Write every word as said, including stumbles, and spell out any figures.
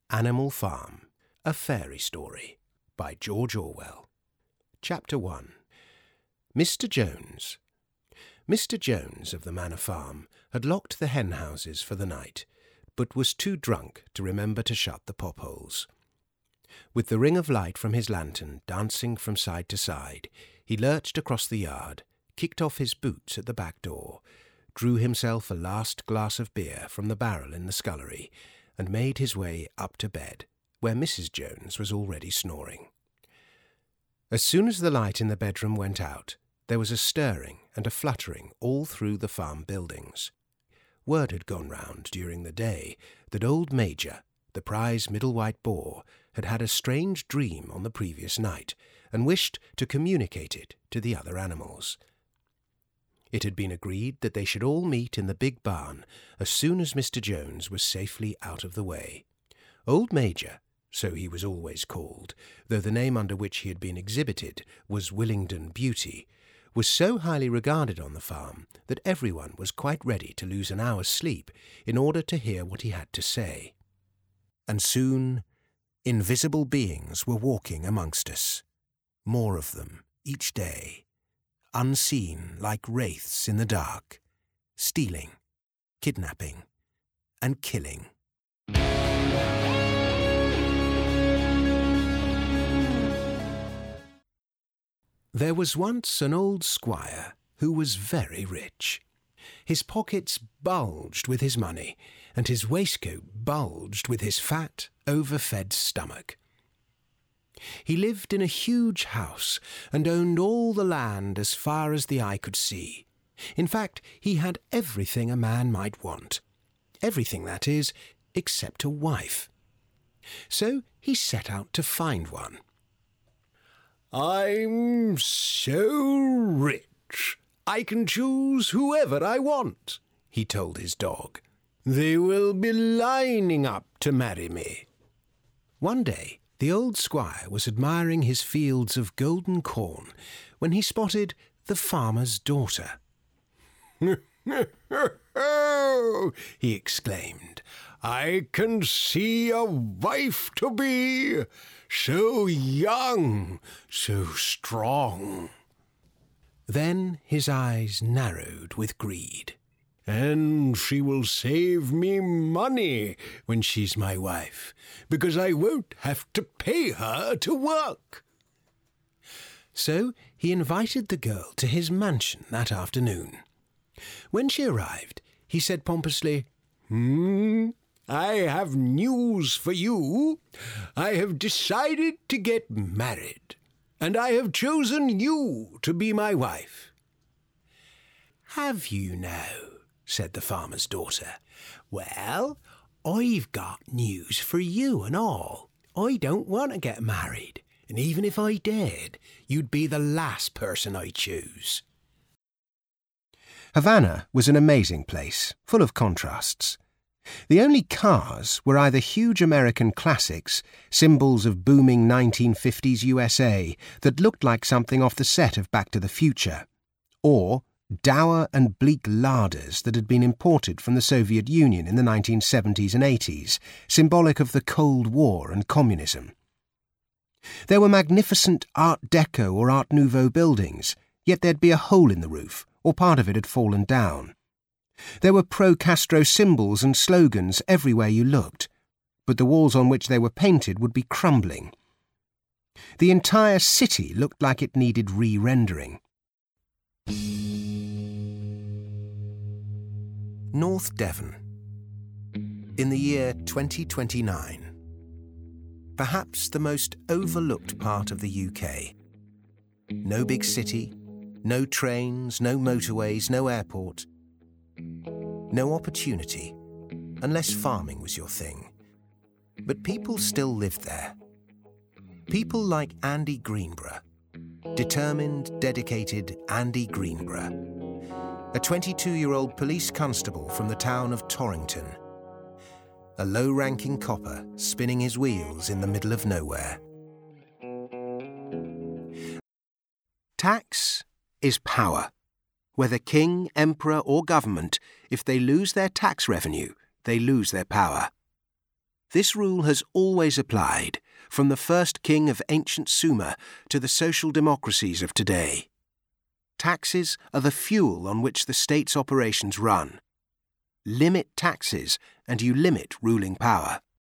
Animal Farm, A Fairy Story by George Orwell. Chapter one. Mister Jones. Mister Jones of the Manor Farm had locked the hen houses for the night, but was too drunk to remember to shut the pop-holes. With the ring of light from his lantern dancing from side to side, he lurched across the yard, kicked off his boots at the back door, drew himself a last glass of beer from the barrel in the scullery, and made his way up to bed, where Missus Jones was already snoring. As soon as the light in the bedroom went out, there was a stirring and a fluttering all through the farm buildings. Word had gone round during the day that old Major, the prize middle white boar, had had a strange dream on the previous night, and wished to communicate it to the other animals. It had been agreed that they should all meet in the big barn as soon as Mister Jones was safely out of the way. Old Major, so he was always called, though the name under which he had been exhibited was Willingdon Beauty, was so highly regarded on the farm that everyone was quite ready to lose an hour's sleep in order to hear what he had to say. And soon invisible beings were walking amongst us, more of them each day, unseen like wraiths in the dark, stealing, kidnapping, and killing. There was once an old squire who was very rich. His pockets bulged with his money, and his waistcoat bulged with his fat, overfed stomach. He lived in a huge house and owned all the land as far as the eye could see. In fact, he had everything a man might want. Everything, that is, except a wife. So he set out to find one. "I'm so rich, I can choose whoever I want," he told his dog. "They will be lining up to marry me." One day, the old squire was admiring his fields of golden corn when he spotted the farmer's daughter. he exclaimed, "I can see a wife-to-be, so young, so strong." Then his eyes narrowed with greed. "And she will save me money when she's my wife, because I won't have to pay her to work." So he invited the girl to his mansion that afternoon. When she arrived, he said pompously, "Hmm, I have news for you. I have decided to get married, and I have chosen you to be my wife." "Have you now?" said the farmer's daughter. "Well, I've got news for you and all. I don't want to get married, and even if I did, you'd be the last person I'd choose." Havana was an amazing place, full of contrasts. The only cars were either huge American classics, symbols of booming nineteen fifties U S A that looked like something off the set of Back to the Future, or dour and bleak larders that had been imported from the Soviet Union in the nineteen seventies and eighties, symbolic of the Cold War and communism. There were magnificent Art Deco or Art Nouveau buildings, yet there'd be a hole in the roof, or part of it had fallen down. There were pro-Castro symbols and slogans everywhere you looked, but the walls on which they were painted would be crumbling. The entire city looked like it needed re-rendering. North Devon, in the year twenty twenty-nine. Perhaps the most overlooked part of the U K. No big city, no trains, no motorways, no airport. No opportunity, unless farming was your thing. But people still lived there. People like Andy Greenborough. Determined, dedicated Andy Greenborough. A twenty-two-year-old police constable from the town of Torrington. A low-ranking copper spinning his wheels in the middle of nowhere. Tax is power. Whether king, emperor or government, if they lose their tax revenue, they lose their power. This rule has always applied, from the first king of ancient Sumer to the social democracies of today. Taxes are the fuel on which the state's operations run. Limit taxes and you limit ruling power.